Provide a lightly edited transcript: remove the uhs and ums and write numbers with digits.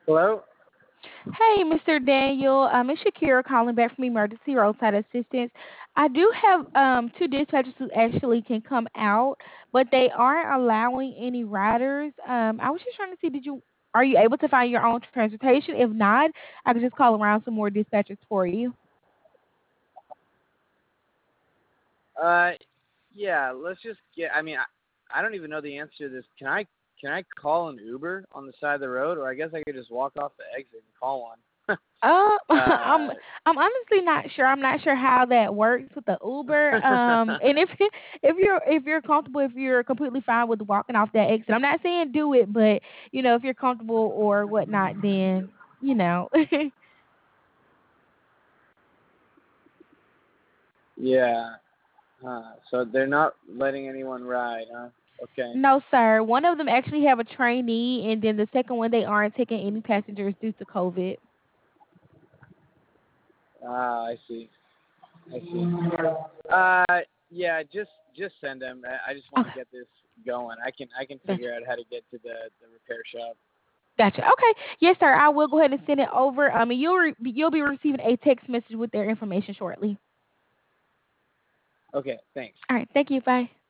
Hello? Hey, Mr. Daniel. It's Shakira calling back from Emergency Roadside Assistance. I do have two dispatchers who actually can come out, but they aren't allowing any riders. I was just trying to see, are you able to find your own transportation? If not, I could just call around some more dispatchers for you. Uh, yeah, let's just get. I don't even know the answer to this. Can I call an Uber on the side of the road, or I guess I could just walk off the exit and call one? I'm uh, I'm honestly not sure. I'm not sure how that works with the Uber. And if if you're comfortable, if you're completely fine with walking off that exit, I'm not saying do it, but if you're comfortable or whatnot, then you know. yeah. So they're not letting anyone ride, huh? Okay. No, sir. One of them actually have a trainee, and then the second one they aren't taking any passengers due to COVID. I see. I see. Uh, yeah, just send them. I just want Okay, to get this going. I can gotcha. figure out how to get to the repair shop. Gotcha. Okay. Yes, sir. I will go ahead and send it over. And you'll be receiving a text message with their information shortly. Okay, thanks. All right. Thank you. Bye.